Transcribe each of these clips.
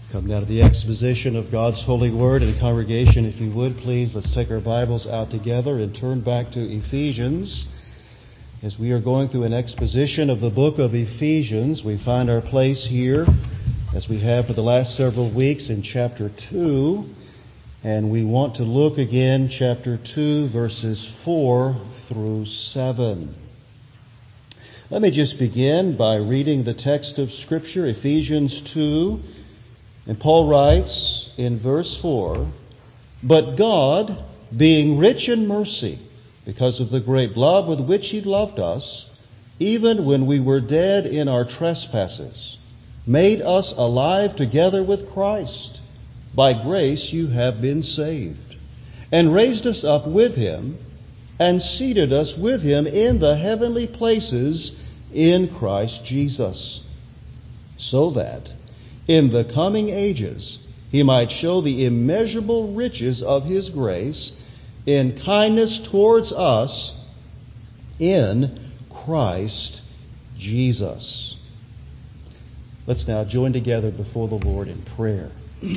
Come now to the exposition of God's holy word. And congregation, if you would, please, let's take our Bibles out together and turn back to Ephesians. As we are going through an exposition of the book of Ephesians, we find our place here, as we have for the last several weeks, in chapter 2. And we want to look again, chapter 2, verses 4 through 7. Let me just begin by reading the text of Scripture, Ephesians 2. And Paul writes in verse 4, "But God, being rich in mercy, because of the great love with which He loved us, even when we were dead in our trespasses, made us alive together with Christ. By grace you have been saved, and raised us up with Him, and seated us with Him in the heavenly places in Christ Jesus, so that in the coming ages He might show the immeasurable riches of His grace in kindness towards us in Christ Jesus." Let's now join together before the Lord in prayer.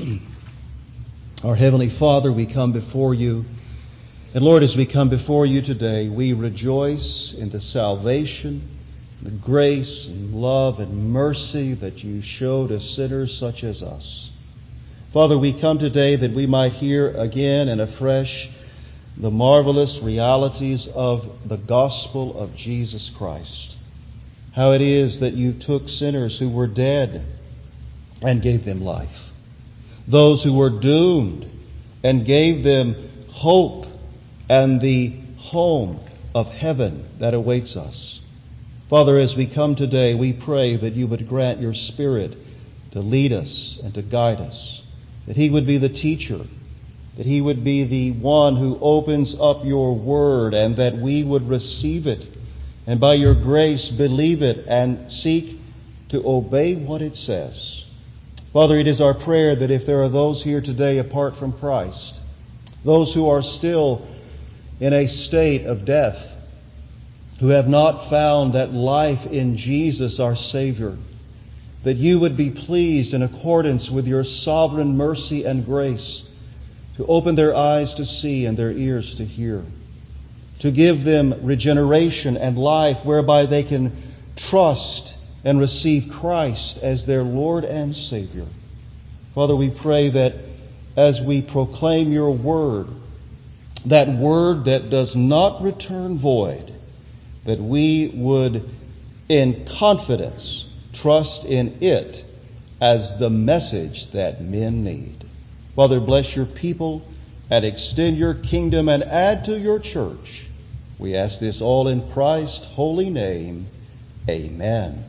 Our Heavenly Father, we come before You. And Lord, as we come before You today, we rejoice in the salvation, the grace and love and mercy that You show to sinners such as us. Father, we come today that we might hear again and afresh the marvelous realities of the gospel of Jesus Christ. How it is that You took sinners who were dead and gave them life. Those who were doomed and gave them hope and the home of heaven that awaits us. Father, as we come today, we pray that You would grant Your Spirit to lead us and to guide us, that He would be the teacher, that He would be the one who opens up Your word, and that we would receive it, and by Your grace believe it and seek to obey what it says. Father, it is our prayer that if there are those here today apart from Christ, those who are still in a state of death, who have not found that life in Jesus our Savior, that You would be pleased in accordance with Your sovereign mercy and grace to open their eyes to see and their ears to hear, to give them regeneration and life whereby they can trust and receive Christ as their Lord and Savior. Father, we pray that as we proclaim Your word, that word that does not return void, that we would in confidence trust in it as the message that men need. Father, bless Your people and extend Your kingdom and add to Your church. We ask this all in Christ's holy name. Amen.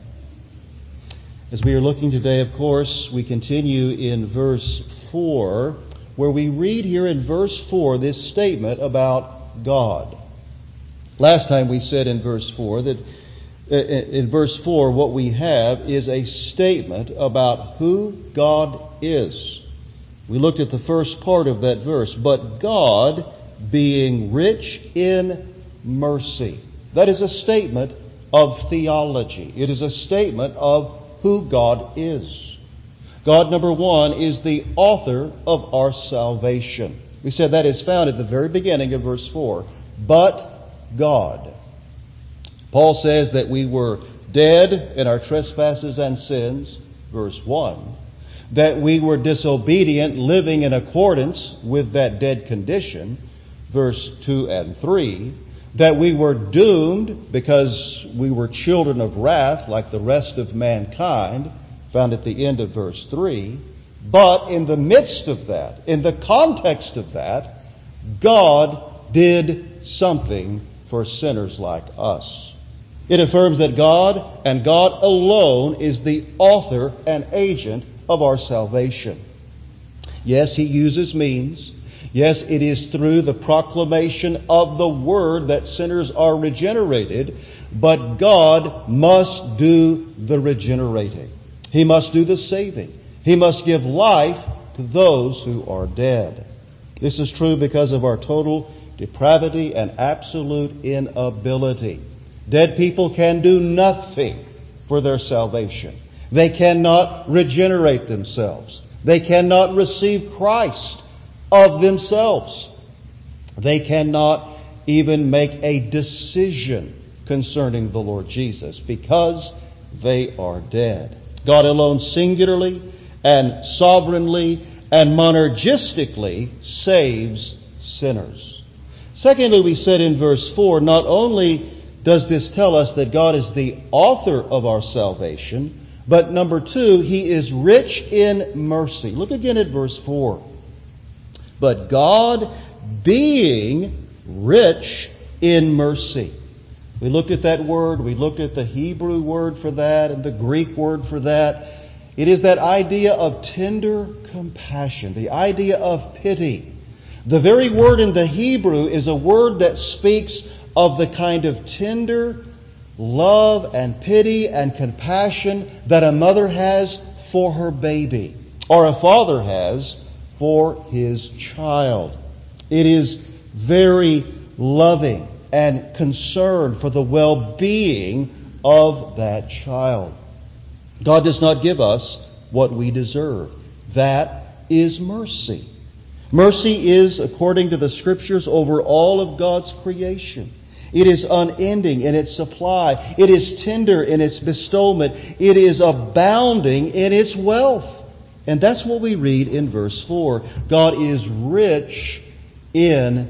As we are looking today, of course, we continue in verse 4, where we read here in verse 4 this statement about God. Last time we said in verse 4 that in verse 4 what we have is a statement about who God is. We looked at the first part of that verse, "But God, being rich in mercy." That is a statement of theology. It is a statement of who God is. God, number one, is the author of our salvation. We said that is found at the very beginning of verse 4. But God. Paul says that we were dead in our trespasses and sins, verse 1. That we were disobedient, living in accordance with that dead condition, verse 2 and 3. That we were doomed because we were children of wrath like the rest of mankind, found at the end of verse 3. But in the midst of that, in the context of that, God did something for sinners like us. It affirms that God and God alone is the author and agent of our salvation. Yes, He uses means. Yes, it is through the proclamation of the Word that sinners are regenerated, but God must do the regenerating. He must do the saving. He must give life to those who are dead. This is true because of our total depravity and absolute inability. Dead people can do nothing for their salvation. They cannot regenerate themselves. They cannot receive Christ of themselves. They cannot even make a decision concerning the Lord Jesus because they are dead. God alone singularly and sovereignly and monergistically saves sinners. Secondly, we said in verse 4, not only does this tell us that God is the author of our salvation, but number 2, He is rich in mercy. Look again at verse 4. But God being rich in mercy. We looked at that word. We looked at the Hebrew word for that and the Greek word for that. It is that idea of tender compassion, the idea of pity. The very word in the Hebrew is a word that speaks of the kind of tender love and pity and compassion that a mother has for her baby or a father has for his child. It is very loving and concerned for the well-being of that child. God does not give us what we deserve. That is mercy. Mercy is, according to the Scriptures, over all of God's creation. It is unending in its supply. It is tender in its bestowment. It is abounding in its wealth. And that's what we read in verse 4. God is rich in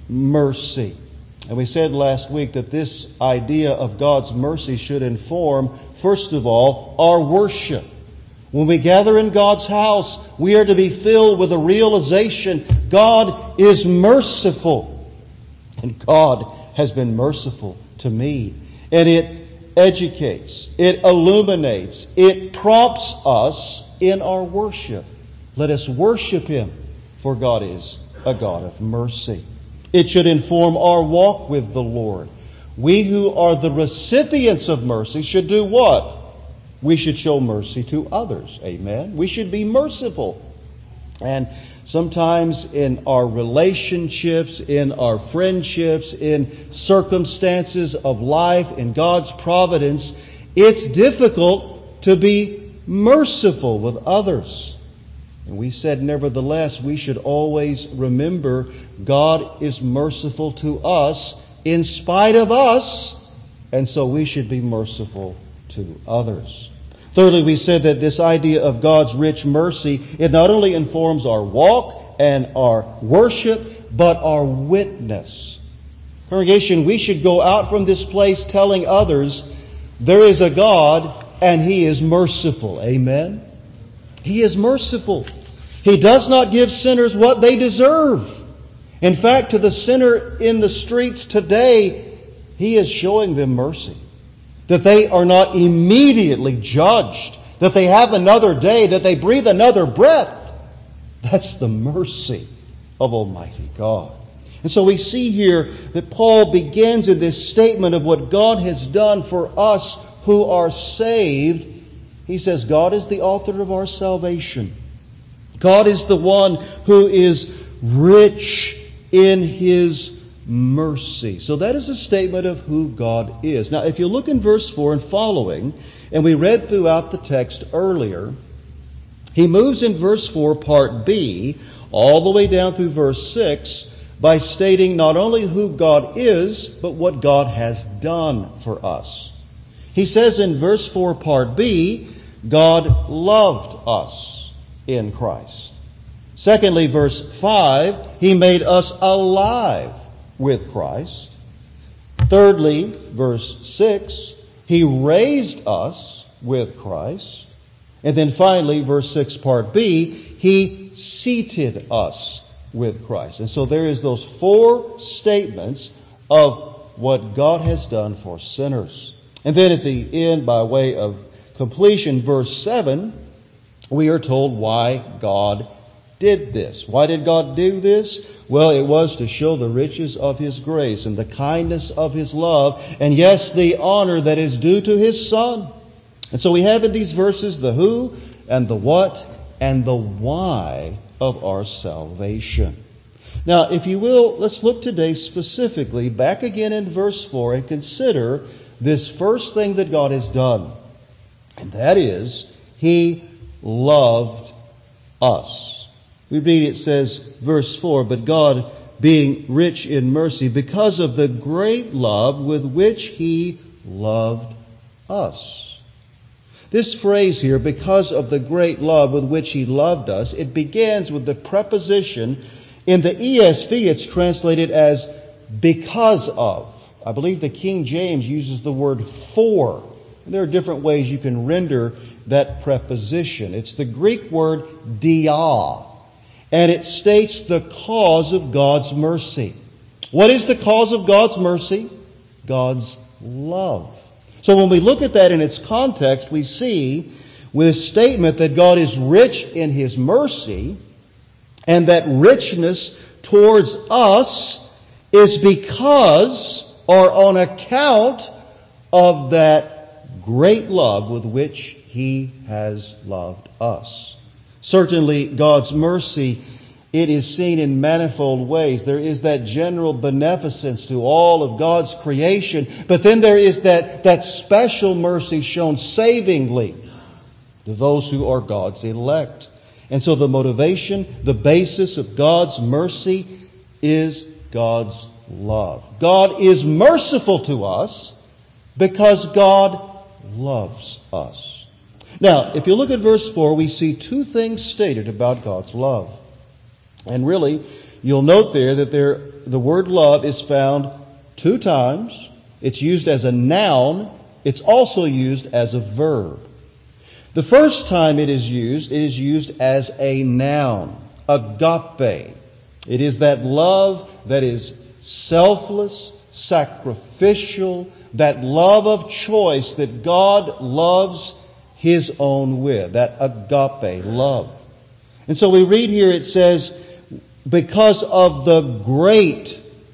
mercy. And we said last week that this idea of God's mercy should inform, first of all, our worship. When we gather in God's house, we are to be filled with a realization God is merciful. And God has been merciful to me. And it educates, it illuminates, it prompts us in our worship. Let us worship Him, for God is a God of mercy. It should inform our walk with the Lord. We who are the recipients of mercy should do what? We should show mercy to others. Amen? We should be merciful. And sometimes in our relationships, in our friendships, in circumstances of life, in God's providence, it's difficult to be merciful with others. And we said, nevertheless, we should always remember God is merciful to us in spite of us, and so we should be merciful to others. Thirdly, we said that this idea of God's rich mercy, it not only informs our walk and our worship, but our witness. Congregation, we should go out from this place telling others there is a God and He is merciful. Amen? He is merciful. He does not give sinners what they deserve. In fact, to the sinner in the streets today, He is showing them mercy. That they are not immediately judged. That they have another day. That they breathe another breath. That's the mercy of Almighty God. And so we see here that Paul begins in this statement of what God has done for us who are saved. He says God is the author of our salvation. God is the one who is rich in His mercy. So that is a statement of who God is. Now, if you look in verse 4 and following, and we read throughout the text earlier, he moves in verse 4, part B, all the way down through verse 6, by stating not only who God is, but what God has done for us. He says in verse 4, part B, God loved us in Christ. Secondly, verse 5, He made us alive with Christ. Thirdly, verse 6, He raised us with Christ. And then finally, verse 6, part B, He seated us with Christ. And so there is those four statements of what God has done for sinners. And then at the end, by way of completion, verse 7, we are told why God did this. Why did God do this? Well, it was to show the riches of His grace and the kindness of His love, and yes, the honor that is due to His Son. And so we have in these verses the who and the what and the why of our salvation. Now, if you will, let's look today specifically back again in verse 4 and consider this first thing that God has done. And that is, He loved us. We read, it says, verse 4, but God, being rich in mercy, because of the great love with which He loved us. This phrase here, because of the great love with which He loved us, it begins with the preposition. In the ESV, it's translated as because of. I believe the King James uses the word for. And there are different ways you can render that preposition. It's the Greek word dia, and it states the cause of God's mercy. What is the cause of God's mercy? God's love. So when we look at that in its context, we see with a statement that God is rich in His mercy, and that richness towards us is because or on account of that great love with which He has loved us. Certainly, God's mercy, it is seen in manifold ways. There is that general beneficence to all of God's creation, but then there is that special mercy shown savingly to those who are God's elect. And so the motivation, the basis of God's mercy is God's love. God is merciful to us because God loves us. Now, if you look at verse 4, we see two things stated about God's love. And really, you'll note there that the word love is found two times. It's used as a noun. It's also used as a verb. The first time it is used as a noun, agape. It is that love that is selfless, sacrificial, that love of choice that God loves His own with, that agape love. And so we read here, it says, because of the great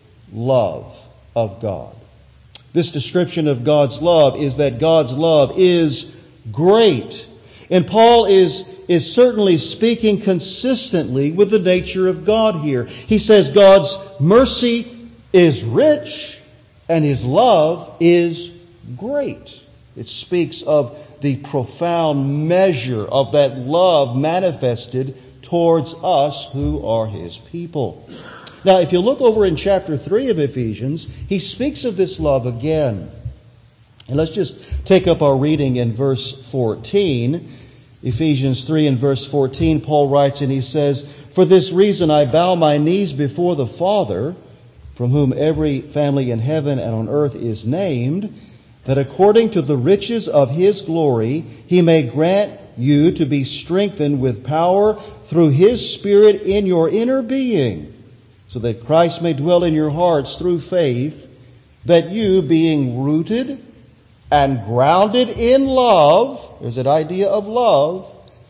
love of God. This description of God's love is that God's love is great. And Paul is certainly speaking consistently with the nature of God here. He says God's mercy is rich and His love is great. It speaks of the profound measure of that love manifested towards us who are His people. Now, if you look over in chapter 3 of Ephesians, he speaks of this love again. And let's just take up our reading in verse 14. Ephesians 3 and verse 14, Paul writes and he says, for this reason I bow my knees before the Father, from whom every family in heaven and on earth is named, that according to the riches of His glory He may grant you to be strengthened with power through His Spirit in your inner being, so that Christ may dwell in your hearts through faith, that you, being rooted and grounded in love, there's that idea of love,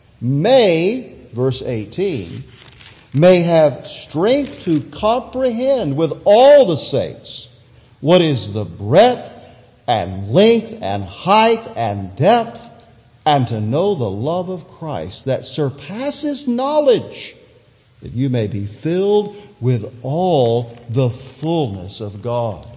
may, verse 18, may have strength to comprehend with all the saints what is the breadth and length and height and depth, and to know the love of Christ that surpasses knowledge, that you may be filled with all the fullness of God.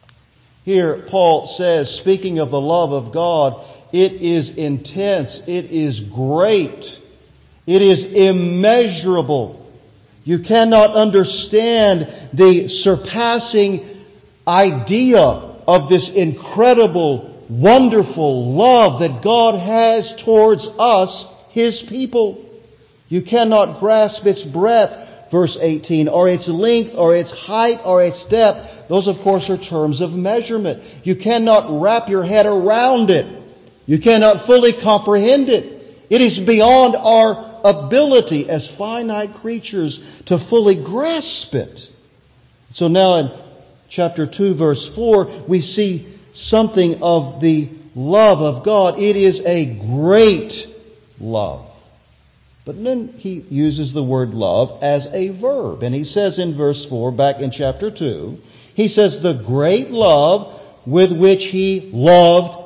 Here Paul says, speaking of the love of God, it is intense, it is great, it is immeasurable. You cannot understand the surpassing idea of this incredible, wonderful love that God has towards us, His people. You cannot grasp its breadth, verse 18, or its length, or its height, or its depth. Those, of course, are terms of measurement. You cannot wrap your head around it. You cannot fully comprehend it. It is beyond our ability as finite creatures to fully grasp it. So now in chapter 2, verse 4, we see something of the love of God. It is a great love. But then he uses the word love as a verb. And he says in verse 4, back in chapter 2, he says, the great love with which He loved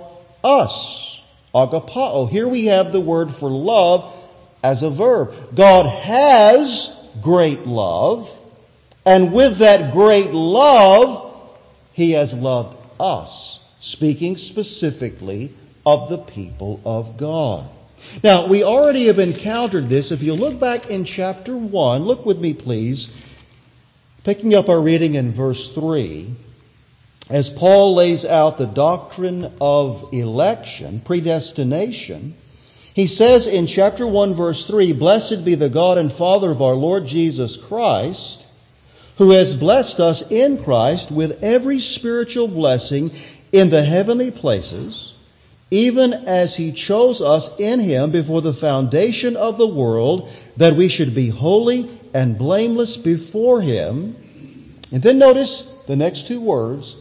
us. Agapao. Here we have the word for love as a verb. God has great love. And with that great love, He has loved us. Speaking specifically of the people of God. Now, we already have encountered this. If you look back in chapter 1, look with me, please, picking up our reading in verse 3, as Paul lays out the doctrine of election, predestination, he says in chapter 1, verse 3, "Blessed be the God and Father of our Lord Jesus Christ, who has blessed us in Christ with every spiritual blessing in the heavenly places, even as He chose us in Him before the foundation of the world, that we should be holy and blameless before Him." And then notice the next two words,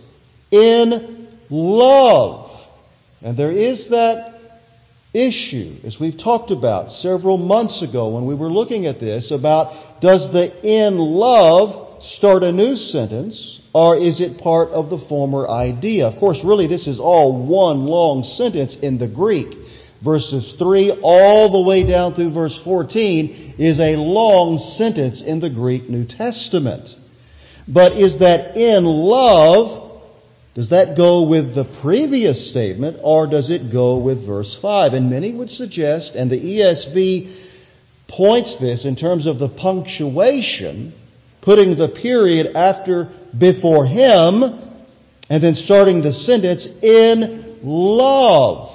"in love." And there is that issue, as we've talked about several months ago when we were looking at this, about does the "in love" start a new sentence, or is it part of the former idea? Of course, really this is all one long sentence in the Greek. Verses 3 all the way down through verse 14 is a long sentence in the Greek New Testament. But is that "in love," does that go with the previous statement, or does it go with verse 5? And many would suggest, and the ESV points this in terms of the punctuation, putting the period after "before Him," and then starting the sentence, "in love."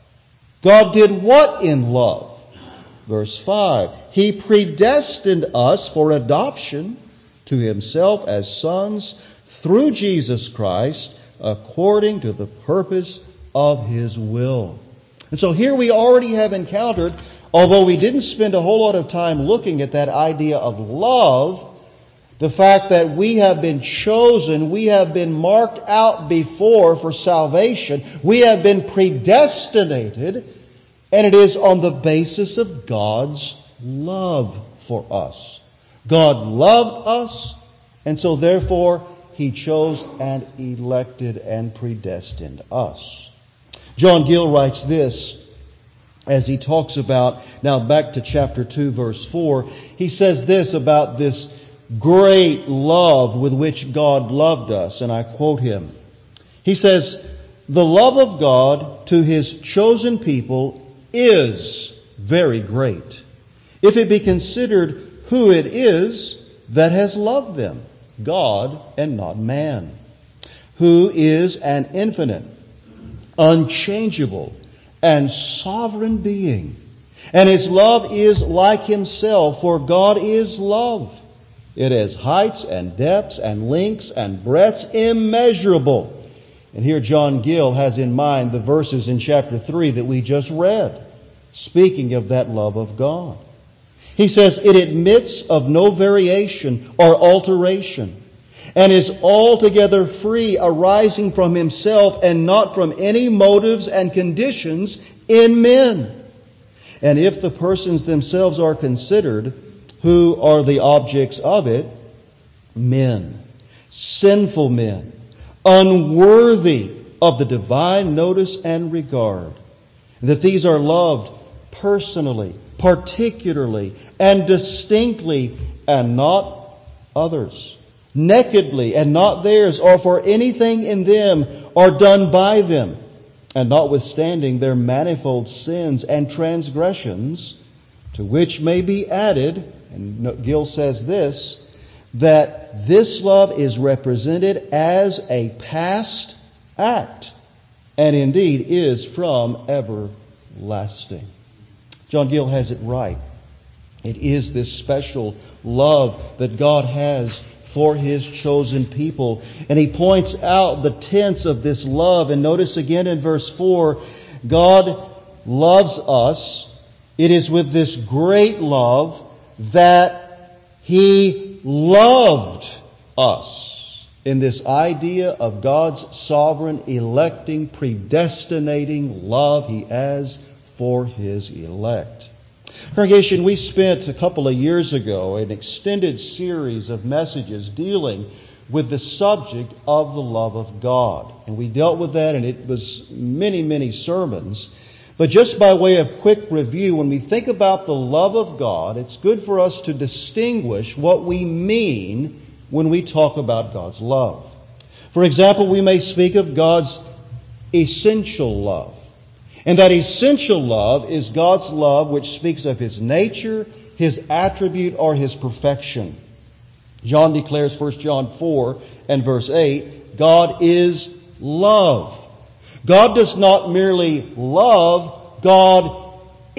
God did what in love? Verse 5, He predestined us for adoption to Himself as sons through Jesus Christ, according to the purpose of His will. And so here we already have encountered, although we didn't spend a whole lot of time looking at that idea of love, the fact that we have been chosen, we have been marked out before for salvation, we have been predestinated, and it is on the basis of God's love for us. God loved us, and so therefore He chose and elected and predestined us. John Gill writes this as he talks about, now back to chapter 2, verse 4, he says this about this great love with which God loved us, and I quote him. He says, "The love of God to His chosen people is very great, if it be considered who it is that has loved them, God and not man, who is an infinite, unchangeable, and sovereign being. And His love is like Himself, for God is love. It has heights and depths and lengths and breadths immeasurable." And here John Gill has in mind the verses in chapter 3 that we just read, speaking of that love of God. He says, "It admits of no variation or alteration, and is altogether free, arising from Himself and not from any motives and conditions in men. And if the persons themselves are considered, who are the objects of it? Men, sinful men, unworthy of the divine notice and regard. That these are loved personally, particularly, and distinctly, and not others. Nakedly, and not theirs, or for anything in them, or done by them. And notwithstanding their manifold sins and transgressions, to which may be added," and Gill says this, "that this love is represented as a past act, and indeed is from everlasting." John Gill has it right. It is this special love that God has for His chosen people. And he points out the tense of this love. And notice again in verse 4, God loves us. It is with this great love that He loved us. In this idea of God's sovereign, electing, predestinating love He has for His elect. Congregation, we spent a couple of years ago an extended series of messages dealing with the subject of the love of God. And we dealt with that, and it was many, many sermons. But just by way of quick review, when we think about the love of God, it's good for us to distinguish what we mean when we talk about God's love. For example, we may speak of God's essential love. And that essential love is God's love which speaks of His nature, His attribute, or His perfection. John declares, 1 John 4 and verse 8, God is love. God does not merely love, God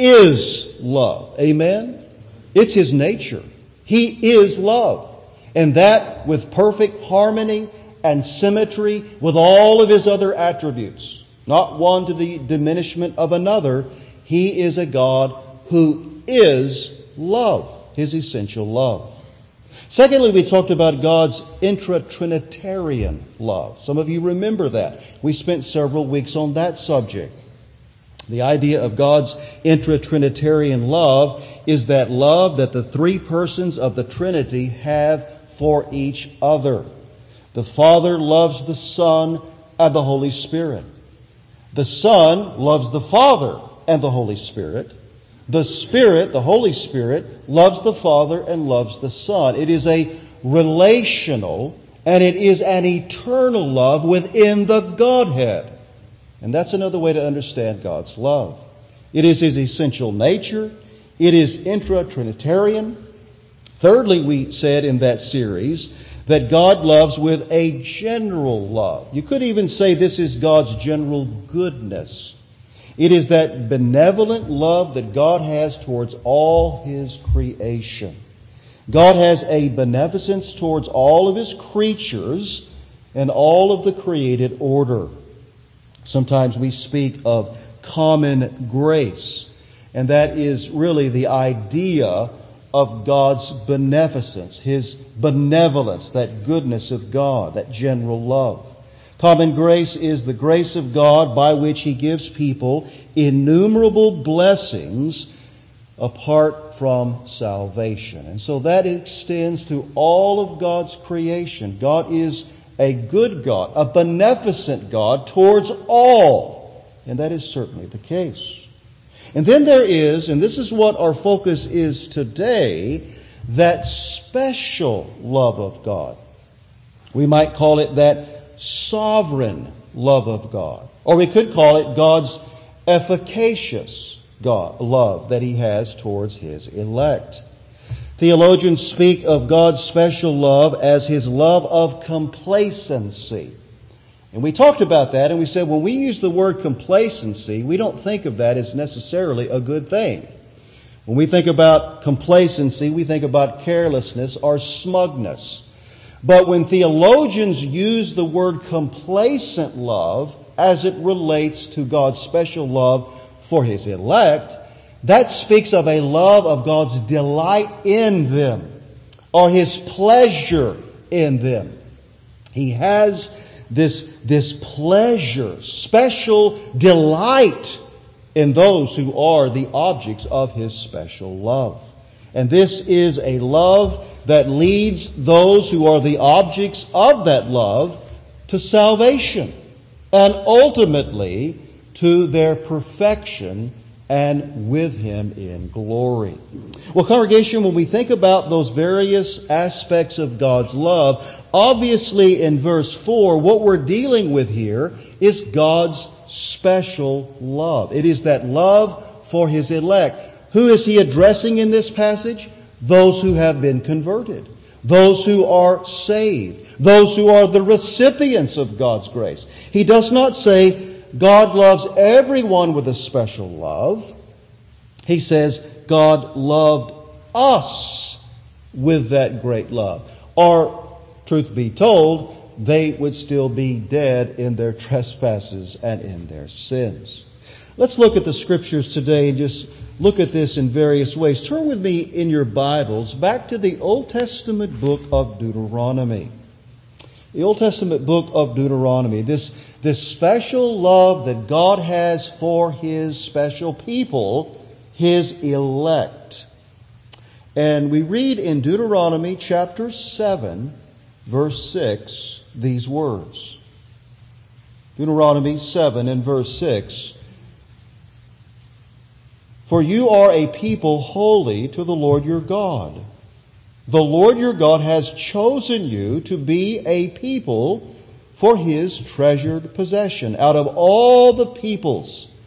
is love. Amen? It's His nature. He is love. And that with perfect harmony and symmetry with all of His other attributes. Not one to the diminishment of another. He is a God who is love. His essential love. Secondly, we talked about God's intra-Trinitarian love. Some of you remember that. We spent several weeks on that subject. The idea of God's intra-Trinitarian love is that love that the three persons of the Trinity have for each other. The Father loves the Son and the Holy Spirit. The Son loves the Father and the Holy Spirit. The Spirit, the Holy Spirit, loves the Father and loves the Son. It is a relational and it is an eternal love within the Godhead. And that's another way to understand God's love. It is His essential nature. It is intra-Trinitarian. Thirdly, we said in that series that God loves with a general love. You could even say this is God's general goodness. It is that benevolent love that God has towards all His creation. God has a beneficence towards all of His creatures and all of the created order. Sometimes we speak of common grace, and that is really the idea of God's beneficence, His benevolence, that goodness of God, that general love. Common grace is the grace of God by which He gives people innumerable blessings apart from salvation. And so that extends to all of God's creation. God is a good God, a beneficent God towards all. And that is certainly the case. And then there is, and this is what our focus is today, that special love of God. We might call it that sovereign love of God. Or we could call it God's efficacious love that He has towards His elect. Theologians speak of God's special love as His love of complacency. And we talked about that, and we said when we use the word complacency, we don't think of that as necessarily a good thing. When we think about complacency, we think about carelessness or smugness. But when theologians use the word complacent love as it relates to God's special love for His elect, that speaks of a love of God's delight in them or His pleasure in them. He has this pleasure, special delight in those who are the objects of His special love. And this is a love that leads those who are the objects of that love to salvation and ultimately to their perfection and with Him in glory. Well, congregation, when we think about those various aspects of God's love, obviously in verse 4, what we're dealing with here is God's special love. It is that love for His elect. Who is He addressing in this passage? Those who have been converted. Those who are saved. Those who are the recipients of God's grace. He does not say God loves everyone with a special love. He says God loved us with that great love. Or, truth be told, they would still be dead in their trespasses and in their sins. Let's look at the Scriptures today and just look at this in various ways. Turn with me in your Bibles back to the Old Testament book of Deuteronomy. The Old Testament book of Deuteronomy. This special love that God has for His special people, His elect. And we read in Deuteronomy chapter 7, verse 6, these words. Deuteronomy 7 and verse 6. For you are a people holy to the Lord your God. The Lord your God has chosen you to be a people for His treasured possession out of all the peoples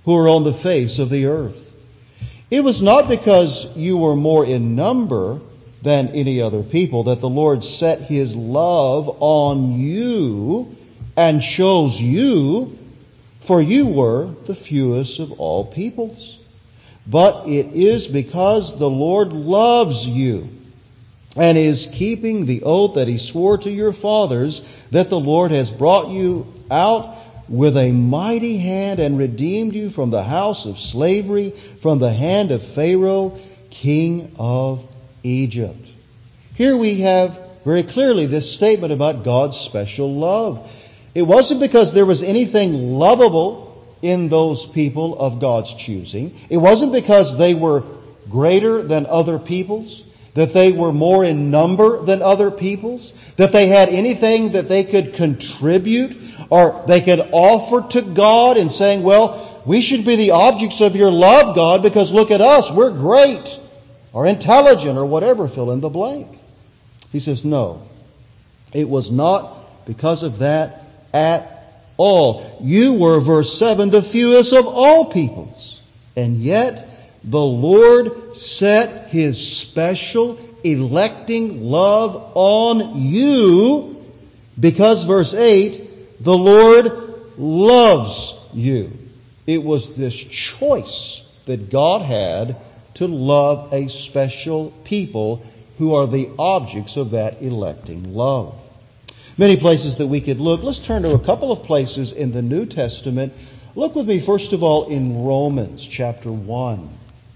who are on the face of the earth. It was not because you were more in number than any other people that the Lord set His love on you and chose you, for you were the fewest of all peoples. But it is because the Lord loves you and is keeping the oath that He swore to your fathers that the Lord has brought you out with a mighty hand and redeemed you from the house of slavery, from the hand of Pharaoh, king of Egypt. Here we have very clearly this statement about God's special love. It wasn't because there was anything lovable in those people of God's choosing. It wasn't because they were greater than other peoples, that they were more in number than other peoples, that they had anything that they could contribute or they could offer to God in saying, well, we should be the objects of your love, God, because look at us, we're great or intelligent or whatever, fill in the blank. He says, no, it was not because of that at all. You were, verse 7, the fewest of all peoples. And yet the Lord set His special electing love on you because, verse 8, the Lord loves you. It was this choice that God had to love a special people who are the objects of that electing love. Many places that we could look. Let's turn to a couple of places in the New Testament. Look with me, first of all, in Romans chapter 1.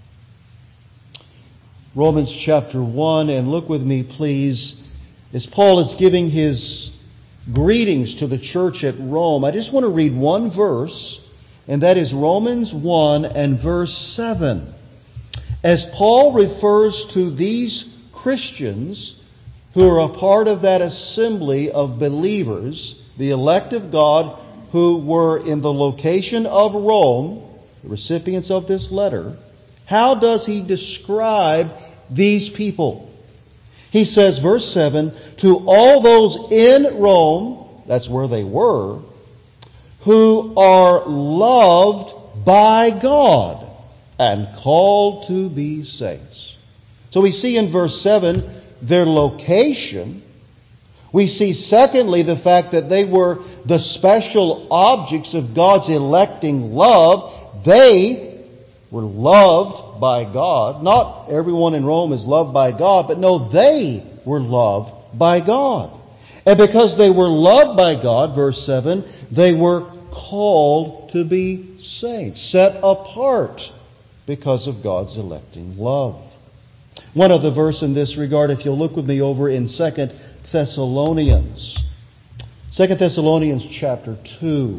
Romans chapter 1, and look with me, please, as Paul is giving his greetings to the church at Rome. I just want to read one verse, and that is Romans 1 and verse 7. As Paul refers to these Christians who are a part of that assembly of believers, the elect of God who were in the location of Rome, the recipients of this letter, how does he describe these people? He says, verse 7, to all those in Rome, that's where they were, who are loved by God and called to be saints. So we see in verse 7 their location. We see, secondly, the fact that they were the special objects of God's electing love. They were loved by God. Not everyone in Rome is loved by God, but no, they were loved by God. And because they were loved by God, verse 7, they were called to be saints, set apart because of God's electing love. One other verse in this regard, if you'll look with me over in 2 Thessalonians. 2 Thessalonians chapter 2.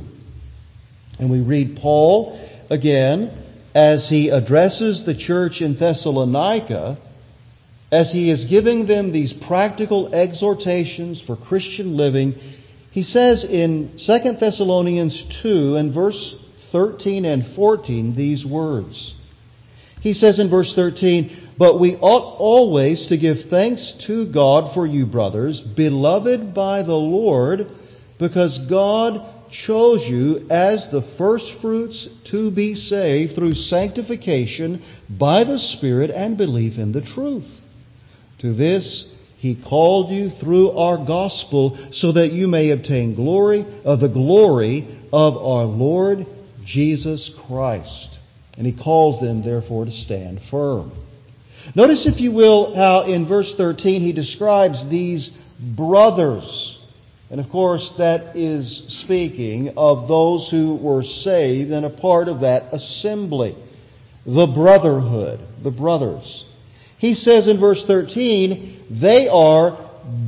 And we read Paul again as he addresses the church in Thessalonica, as he is giving them these practical exhortations for Christian living. He says in 2 Thessalonians 2 and verse 13 and 14 these words. He says in verse 13, but we ought always to give thanks to God for you, brothers, beloved by the Lord, because God chose you as the firstfruits to be saved through sanctification by the Spirit and belief in the truth. To this He called you through our gospel, so that you may obtain the glory of our Lord Jesus Christ. And He calls them, therefore, to stand firm. Notice, if you will, how in verse 13 he describes these brothers. And of course, that is speaking of those who were saved and a part of that assembly. The brotherhood, the brothers. He says in verse 13, they are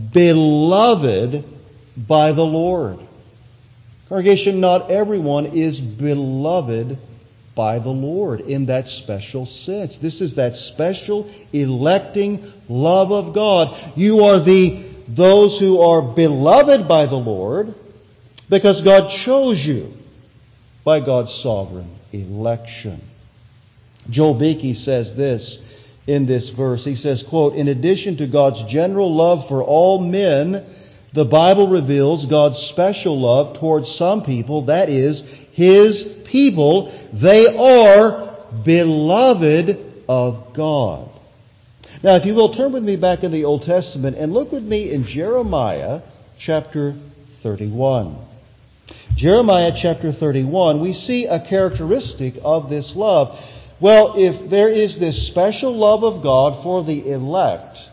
beloved by the Lord. Congregation, not everyone is beloved by the Lord in that special sense. This is that special electing love of God. You are those who are beloved by the Lord because God chose you by God's sovereign election. Joel Beeke says this in this verse. He says, quote, in addition to God's general love for all men, the Bible reveals God's special love towards some people, that is, His people. They are beloved of God. Now, if you will, turn with me back in the Old Testament and look with me in Jeremiah chapter 31. Jeremiah chapter 31, we see a characteristic of this love. Well, if there is this special love of God for the elect,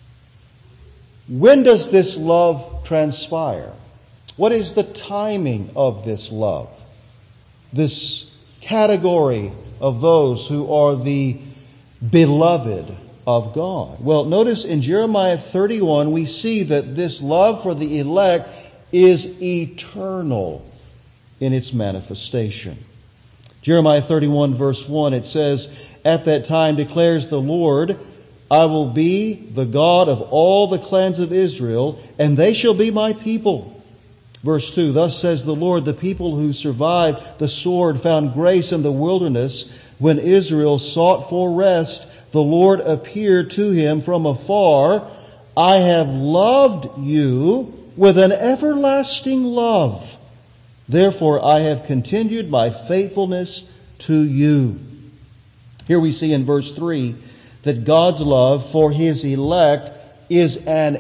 when does this love transpire? What is the timing of this love? This category of those who are the beloved of God. Well, notice in Jeremiah 31, we see that this love for the elect is eternal in its manifestation. Jeremiah 31 verse 1, it says, "At that time declares the Lord, I will be the God of all the clans of Israel, and they shall be my people." Verse 2, "Thus says the Lord, the people who survived the sword found grace in the wilderness. When Israel sought for rest, the Lord appeared to him from afar. I have loved you with an everlasting love. Therefore I have continued my faithfulness to you." Here we see in verse 3 that God's love for His elect is an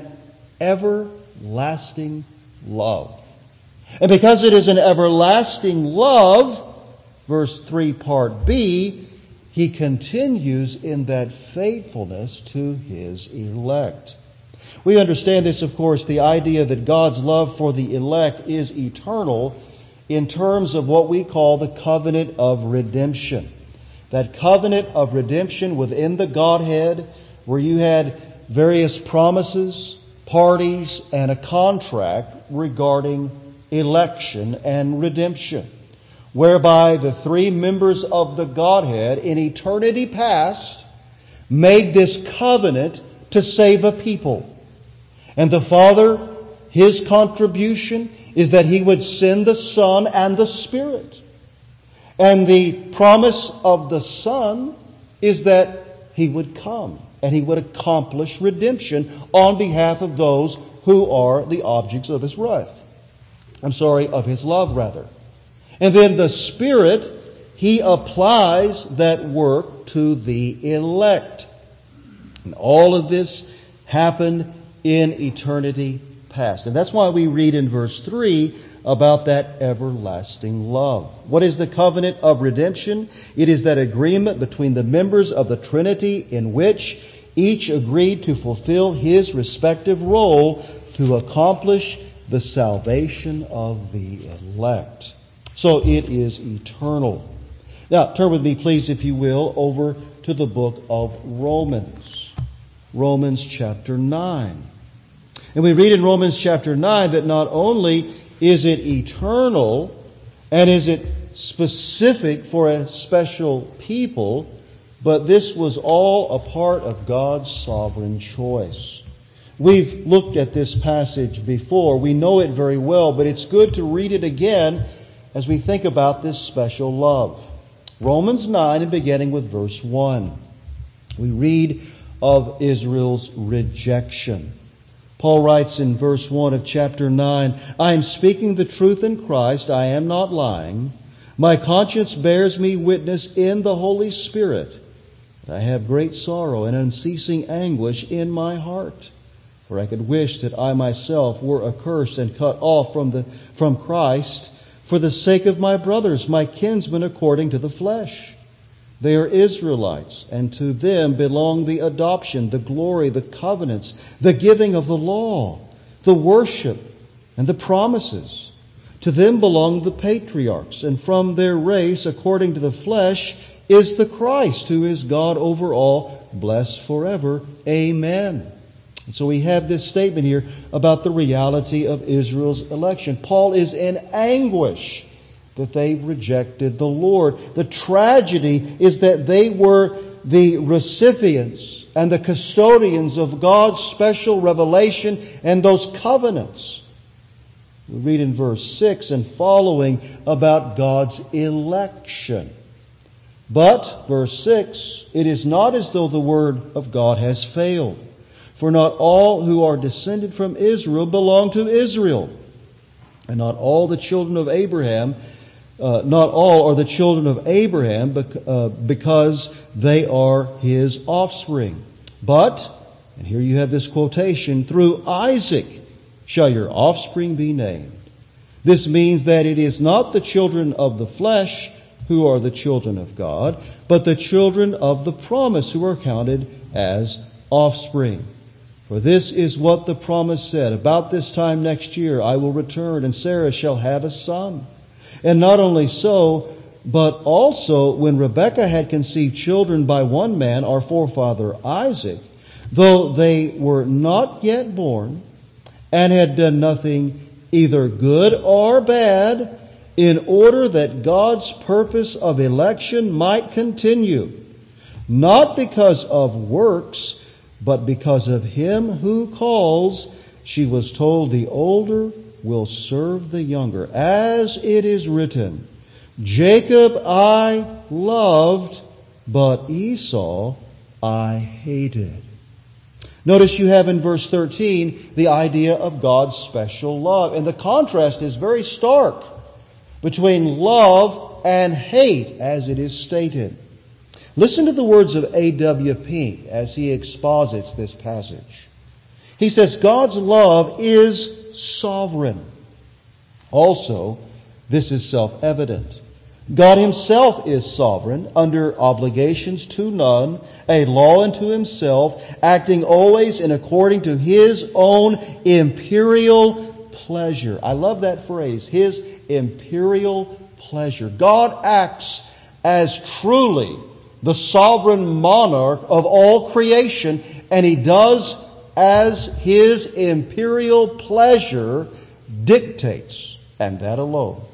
everlasting love. And because it is an everlasting love, verse 3 part B, He continues in that faithfulness to His elect. We understand this, of course, the idea that God's love for the elect is eternal in terms of what we call the covenant of redemption. That covenant of redemption within the Godhead, where you had various promises, parties, and a contract regarding election and redemption, whereby the three members of the Godhead in eternity past made this covenant to save a people. And the Father, His contribution is that He would send the Son and the Spirit. And the promise of the Son is that He would come and He would accomplish redemption on behalf of those who are the objects of His wrath. Of His love, rather. And then the Spirit, He applies that work to the elect. And all of this happened in eternity past. And that's why we read in verse 3 about that everlasting love. What is the covenant of redemption? It is that agreement between the members of the Trinity in which each agreed to fulfill his respective role to accomplish the salvation of the elect. So it is eternal. Now, turn with me, please, if you will, over to the book of Romans. Romans chapter 9. And we read in Romans chapter 9 that not only is it eternal and is it specific for a special people, but this was all a part of God's sovereign choice. We've looked at this passage before. We know it very well, but it's good to read it again as we think about this special love. Romans 9, and beginning with verse 1. We read of Israel's rejection. Paul writes in verse 1 of chapter 9, "I am speaking the truth in Christ, I am not lying. My conscience bears me witness in the Holy Spirit. I have great sorrow and unceasing anguish in my heart. For I could wish that I myself were accursed and cut off from Christ for the sake of my brothers, my kinsmen according to the flesh. They are Israelites, and to them belong the adoption, the glory, the covenants, the giving of the law, the worship, and the promises. To them belong the patriarchs, and from their race, according to the flesh, is the Christ, who is God over all, blessed forever. Amen." And so we have this statement here about the reality of Israel's election. Paul is in anguish that they rejected the Lord. The tragedy is that they were the recipients and the custodians of God's special revelation and those covenants. We read in verse 6 and following about God's election. But, verse 6, "It is not as though the word of God has failed. For not all who are descended from Israel belong to Israel, and not all the children of Abraham not all are the children of Abraham because they are his offspring. But, and here you have this quotation, through Isaac shall your offspring be named. This means that it is not the children of the flesh who are the children of God, but the children of the promise who are counted as offspring. For this is what the promise said, about this time next year I will return, and Sarah shall have a son. And not only so, but also when Rebekah had conceived children by one man, our forefather Isaac, though they were not yet born, and had done nothing either good or bad, in order that God's purpose of election might continue, not because of works, but because of him who calls, she was told, the older will serve the younger. As it is written, Jacob I loved, but Esau I hated. Notice you have in verse 13 the idea of God's special love. And the contrast is very stark between love and hate, as it is stated. Listen to the words of A.W. Pink as he exposits this passage. He says, God's love is sovereign. Also, this is self-evident. God himself is sovereign, under obligations to none, a law unto himself, acting always in according to his own imperial pleasure. I love that phrase, his imperial pleasure. God acts as truly the sovereign monarch of all creation, and he does as his imperial pleasure dictates, and that alone.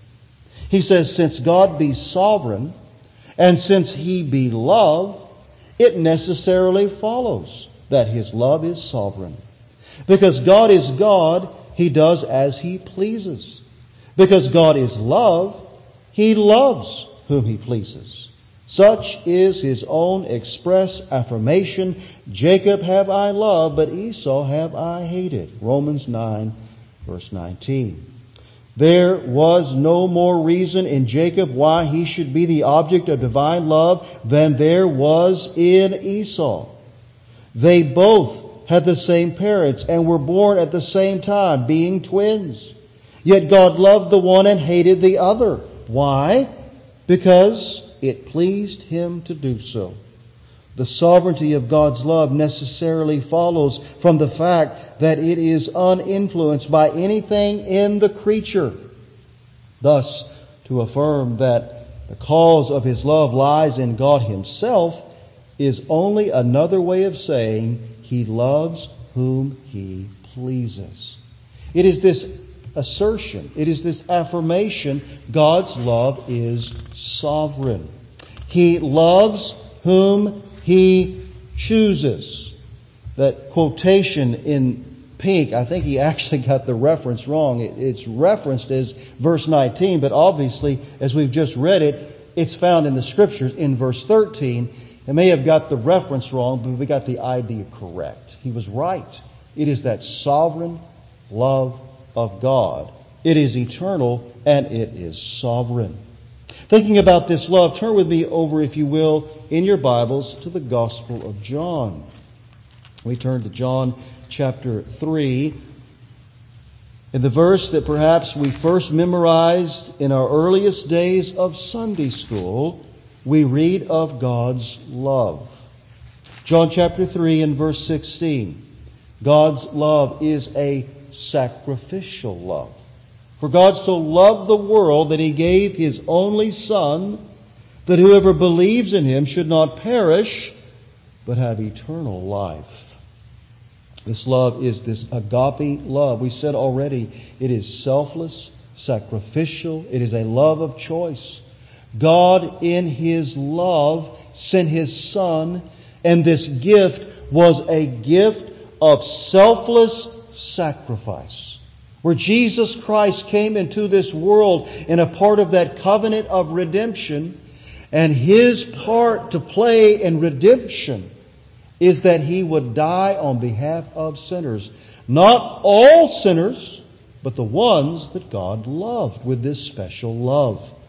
He says, since God be sovereign, and since he be love, it necessarily follows that his love is sovereign. Because God is God, he does as he pleases. Because God is love, he loves whom he pleases. Such is his own express affirmation, Jacob have I loved, but Esau have I hated. Romans 9, verse 19. There was no more reason in Jacob why he should be the object of divine love than there was in Esau. They both had the same parents and were born at the same time, being twins. Yet God loved the one and hated the other. Why? Because it pleased him to do so. The sovereignty of God's love necessarily follows from the fact that it is uninfluenced by anything in the creature. Thus, to affirm that the cause of his love lies in God himself is only another way of saying he loves whom he pleases. It is this assertion, it is this affirmation, God's love is sovereign. He loves whom he chooses. That quotation in Pink, I think he actually got the reference wrong. It's referenced as verse 19, but obviously, as we've just read it, it's found in the Scriptures in verse 13. It may have got the reference wrong, but we got the idea correct. He was right. It is that sovereign love of God. It is eternal and it is sovereign. Thinking about this love, turn with me over, if you will, in your Bibles to the Gospel of John. We turn to John chapter 3. In the verse that perhaps we first memorized in our earliest days of Sunday school, we read of God's love. John chapter 3 and verse 16. God's love is a sacrificial love. For God so loved the world that he gave his only Son, that whoever believes in him should not perish, but have eternal life. This love is this agape love. We said already, it is selfless, sacrificial. It is a love of choice. God in his love sent his Son, and this gift was a gift of selfless sacrifice. Where Jesus Christ came into this world in a part of that covenant of redemption, and his part to play in redemption is that he would die on behalf of sinners. Not all sinners, but the ones that God loved with this special love.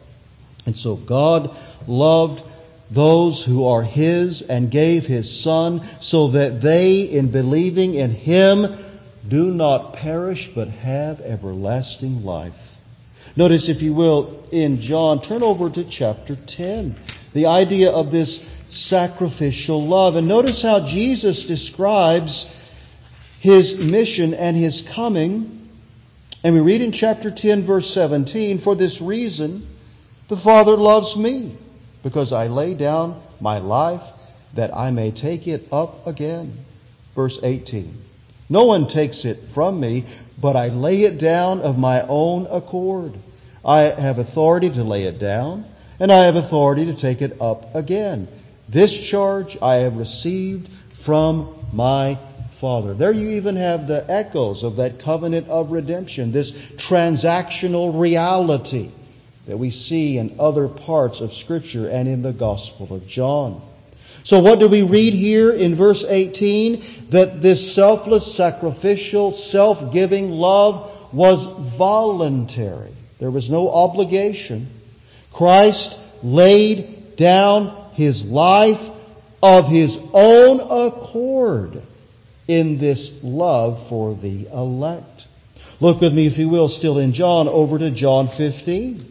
And so God loved those who are His and gave His Son so that they, in believing in Him, do not perish but have everlasting life. Notice, if you will, in John, turn over to chapter 10, the idea of this sacrificial love. And notice how Jesus describes His mission and His coming. And we read in chapter 10, verse 17, "For this reason the Father loves me, because I lay down my life that I may take it up again." Verse 18, "No one takes it from me, but I lay it down of my own accord. I have authority to lay it down, and I have authority to take it up again. This charge I have received from my Father." There you even have the echoes of that covenant of redemption, this transactional reality that we see in other parts of Scripture and in the Gospel of John. So what do we read here in verse 18? That this selfless, sacrificial, self-giving love was voluntary. There was no obligation. Christ laid down His life of His own accord in this love for the elect. Look with me, if you will, still in John, over to John 15.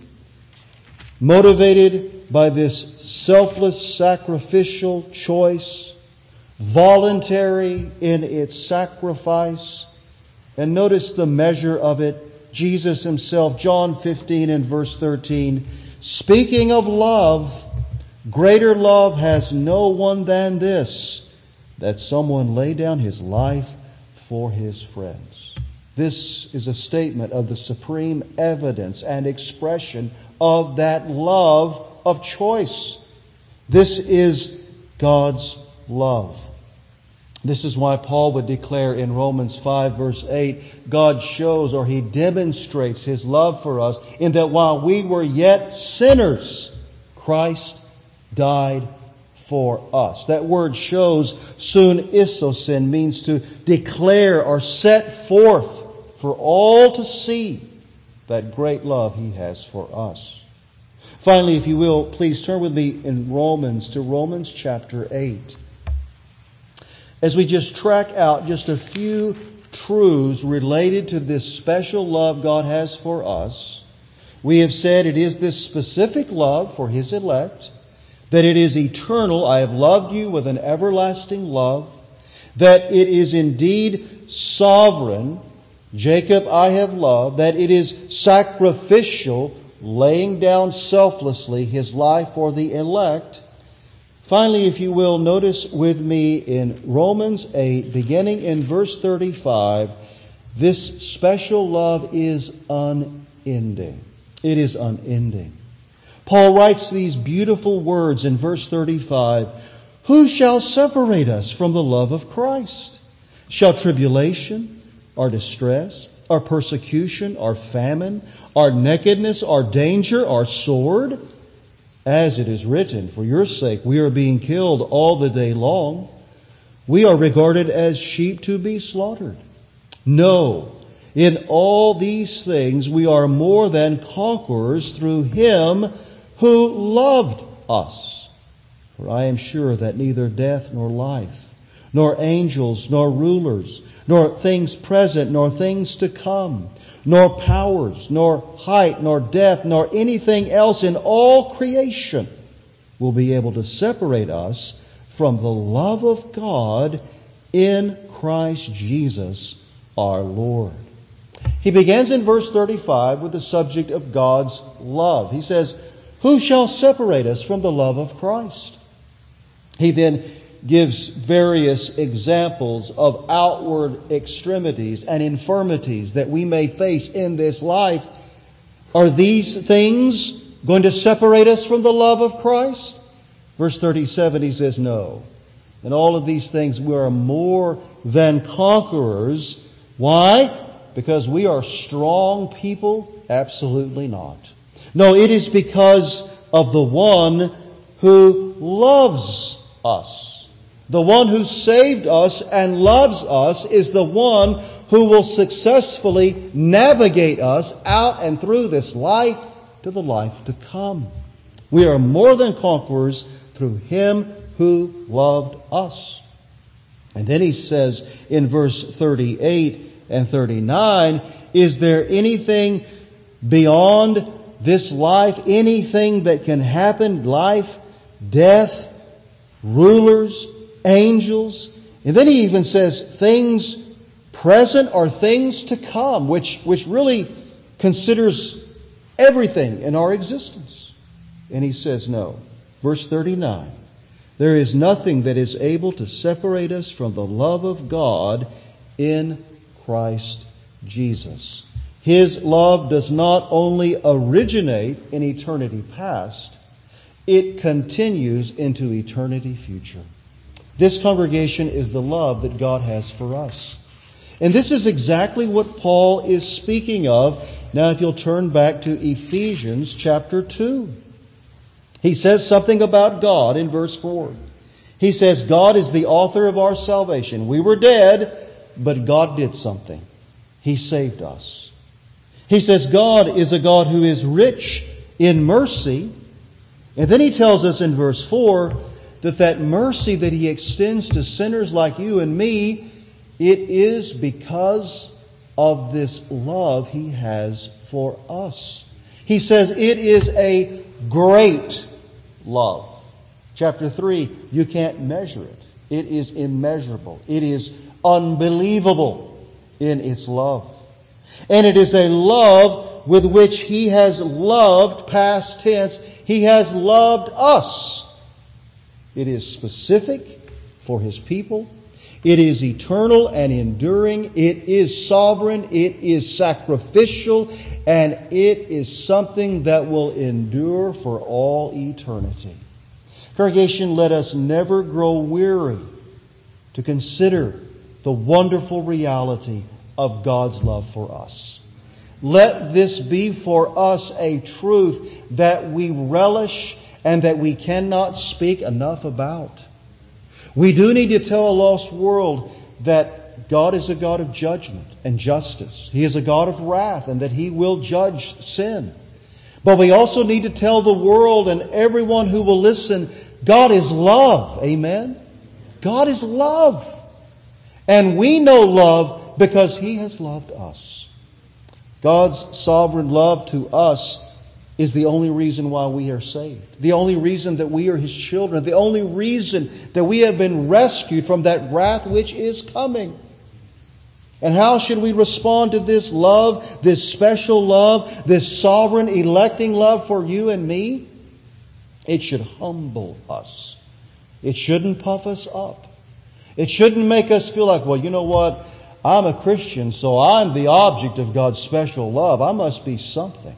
Motivated by this selfless, sacrificial choice, voluntary in its sacrifice. And notice the measure of it. Jesus Himself, John 15 and verse 13, speaking of love, "Greater love has no one than this, that someone lay down his life for his friends." This is a statement of the supreme evidence and expression of that love of choice. This is God's love. This is why Paul would declare in Romans 5 verse 8, God shows, or He demonstrates His love for us in that while we were yet sinners, Christ died for us. That word shows, sun isosin, means to declare or set forth for all to see that great love He has for us. Finally, if you will, please turn with me in Romans to Romans chapter 8. As we just track out just a few truths related to this special love God has for us, we have said it is this specific love for His elect, that it is eternal. I have loved you with an everlasting love. That it is indeed sovereign. Jacob I have loved. That it is sacrificial, laying down selflessly His life for the elect. Finally, if you will, notice with me in Romans 8, beginning in verse 35, this special love is unending. It is unending. Paul writes these beautiful words in verse 35, "Who shall separate us from the love of Christ? Shall tribulation, or distress, or persecution, or famine, or nakedness, or danger, or sword? As it is written, for your sake we are being killed all the day long. We are regarded as sheep to be slaughtered. No, in all these things we are more than conquerors through Him who loved us. For I am sure that neither death nor life, nor angels, nor rulers, nor things present, nor things to come, nor powers, nor height, nor depth, nor anything else in all creation will be able to separate us from the love of God in Christ Jesus our Lord." He begins in verse 35 with the subject of God's love. He says, "Who shall separate us from the love of Christ?" He then gives various examples of outward extremities and infirmities that we may face in this life. Are these things going to separate us from the love of Christ? Verse 37, he says, no. In all of these things we are more than conquerors. Why? Because we are strong people? Absolutely not. No, it is because of the one who loves us. The one who saved us and loves us is the one who will successfully navigate us out and through this life to the life to come. We are more than conquerors through Him who loved us. And then he says in verse 38 and 39, is there anything beyond this life, anything that can happen, life, death, rulers, angels? And then he even says things present or things to come, which really considers everything in our existence. And he says no. Verse 39, there is nothing that is able to separate us from the love of God in Christ Jesus. His love does not only originate in eternity past, it continues into eternity future. This congregation is the love that God has for us. And this is exactly what Paul is speaking of. Now, if you'll turn back to Ephesians chapter 2. He says something about God in verse 4. He says, God is the author of our salvation. We were dead, but God did something. He saved us. He says God is a God who is rich in mercy. And then he tells us in verse 4 that mercy that He extends to sinners like you and me, it is because of this love He has for us. He says it is a great love. Chapter 3, you can't measure it. It is immeasurable. It is unbelievable in its love. And it is a love with which He has loved, past tense, He has loved us. It is specific for His people. It is eternal and enduring. It is sovereign. It is sacrificial. And it is something that will endure for all eternity. Congregation, let us never grow weary to consider the wonderful reality of God's love for us. Let this be for us a truth that we relish and that we cannot speak enough about. We do need to tell a lost world that God is a God of judgment and justice. He is a God of wrath and that He will judge sin. But we also need to tell the world and everyone who will listen, God is love. Amen? God is love. And we know love because He has loved us. God's sovereign love to us is the only reason why we are saved. The only reason that we are His children. The only reason that we have been rescued from that wrath which is coming. And how should we respond to this love, this special love, this sovereign electing love for you and me? It should humble us. It shouldn't puff us up. It shouldn't make us feel like, well, you know what? I'm a Christian, so I'm the object of God's special love. I must be something.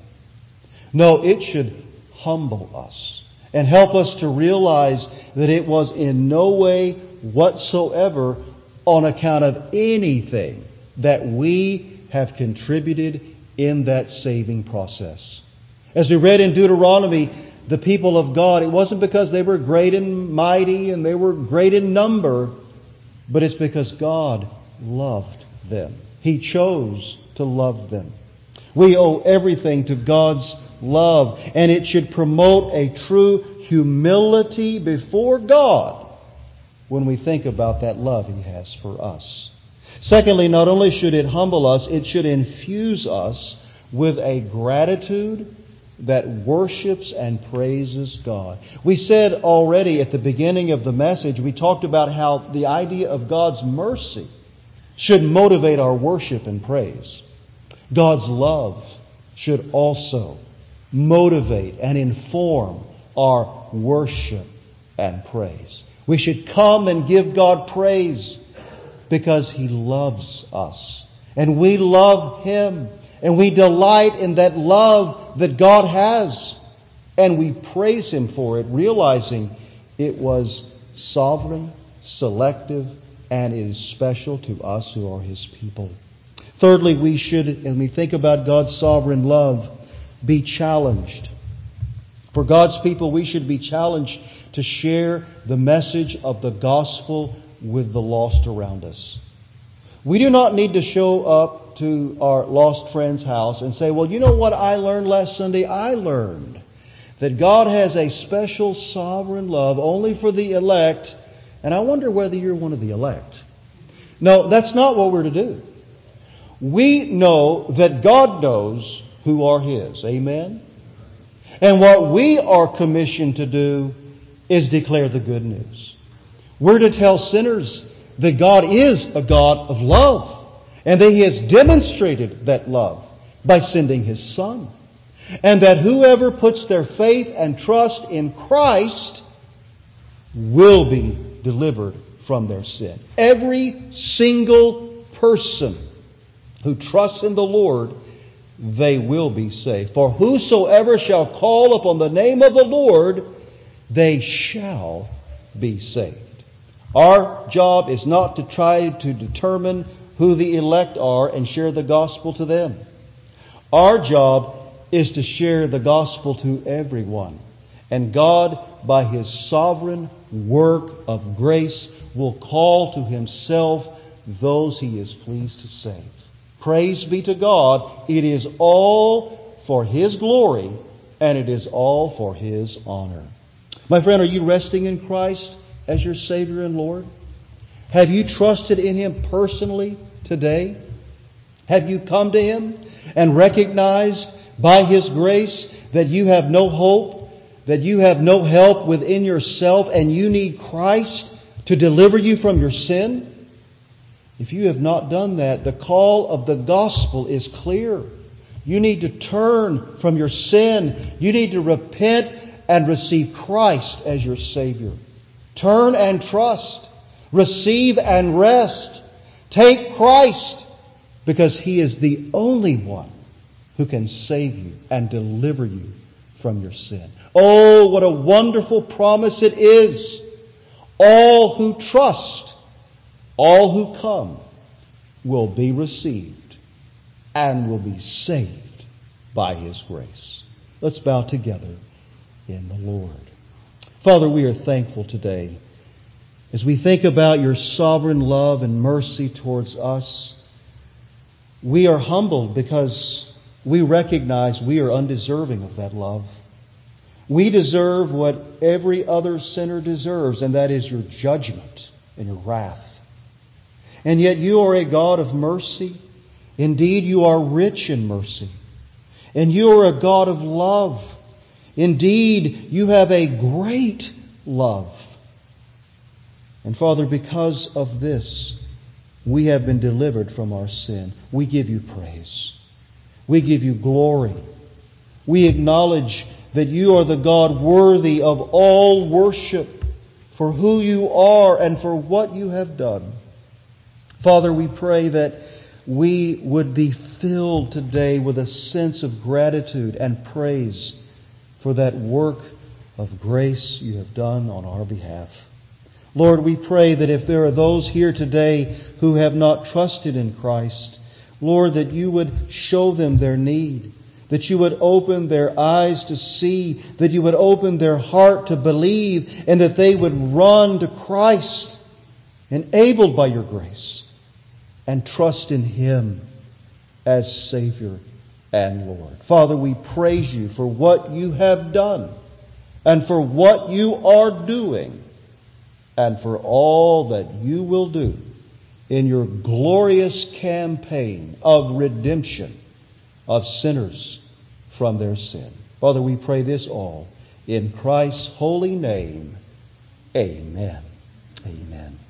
No, it should humble us and help us to realize that it was in no way whatsoever on account of anything that we have contributed in that saving process. As we read in Deuteronomy, the people of God, it wasn't because they were great and mighty and they were great in number, but it's because God loved them. He chose to love them. We owe everything to God's love, and it should promote a true humility before God when we think about that love He has for us. Secondly, not only should it humble us, it should infuse us with a gratitude that worships and praises God. We said already at the beginning of the message, we talked about how the idea of God's mercy should motivate our worship and praise. God's love should also motivate and inform our worship and praise. We should come and give God praise because He loves us. And we love Him. And we delight in that love that God has. And we praise Him for it, realizing it was sovereign, selective, and it is special to us who are His people. Thirdly, we should, when we think about God's sovereign love, be challenged. For God's people, we should be challenged to share the message of the gospel with the lost around us. We do not need to show up to our lost friend's house and say, well, you know what I learned last Sunday? I learned that God has a special sovereign love only for the elect, and I wonder whether you're one of the elect. No, that's not what we're to do. We know that God knows who are His. Amen? And what we are commissioned to do is declare the good news. We're to tell sinners that God is a God of love, and that He has demonstrated that love by sending His Son. And that whoever puts their faith and trust in Christ will be delivered from their sin. Every single person who trusts in the Lord, they will be saved. For whosoever shall call upon the name of the Lord, they shall be saved. Our job is not to try to determine who the elect are and share the gospel to them. Our job is to share the gospel to everyone. And God, by His sovereign work of grace, will call to Himself those He is pleased to save. Praise be to God. It is all for His glory, and it is all for His honor. My friend, are you resting in Christ as your Savior and Lord? Have you trusted in Him personally today? Have you come to Him and recognized by His grace that you have no hope, that you have no help within yourself, and you need Christ to deliver you from your sin? If you have not done that, the call of the gospel is clear. You need to turn from your sin. You need to repent and receive Christ as your Savior. Turn and trust. Receive and rest. Take Christ, because He is the only one who can save you and deliver you from your sin. Oh, what a wonderful promise it is. All who trust, all who come, will be received and will be saved by His grace. Let's bow together in the Lord. Father, we are thankful today as we think about Your sovereign love and mercy towards us. We are humbled because we recognize we are undeserving of that love. We deserve what every other sinner deserves, and that is Your judgment and Your wrath. And yet You are a God of mercy. Indeed, You are rich in mercy. And You are a God of love. Indeed, You have a great love. And Father, because of this, we have been delivered from our sin. We give You praise. We give You glory. We acknowledge that You are the God worthy of all worship for who You are and for what You have done. Father, we pray that we would be filled today with a sense of gratitude and praise for that work of grace You have done on our behalf. Lord, we pray that if there are those here today who have not trusted in Christ, Lord, that You would show them their need, that You would open their eyes to see, that You would open their heart to believe, and that they would run to Christ, enabled by Your grace, and trust in Him as Savior and Lord. Father, we praise You for what You have done, and for what You are doing, and for all that You will do in Your glorious campaign of redemption of sinners from their sin. Father, we pray this all in Christ's holy name. Amen. Amen.